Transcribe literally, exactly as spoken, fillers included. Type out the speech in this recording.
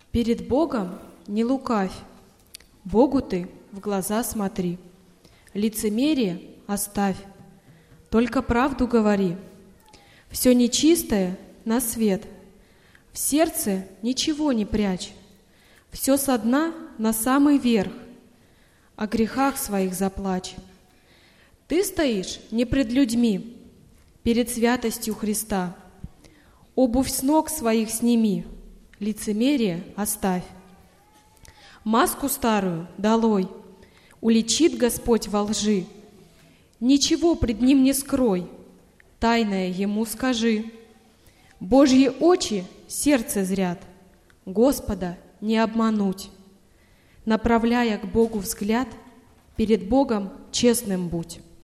Перед Богом не лукавь, Богу ты в глаза смотри. Лицемерие оставь, только правду говори. Все нечистое на свет, в сердце ничего не прячь. Все со дна на самый верх, о грехах своих заплачь. Ты стоишь не пред людьми, перед святостью Христа. Обувь с ног своих сними, лицемерие оставь. Маску старую долой, уличит Господь во лжи. Ничего пред Ним не скрой, тайное Ему скажи. Божьи очи сердце зрят, Господа не обмануть. Направляя к Богу взгляд, перед Богом честным будь.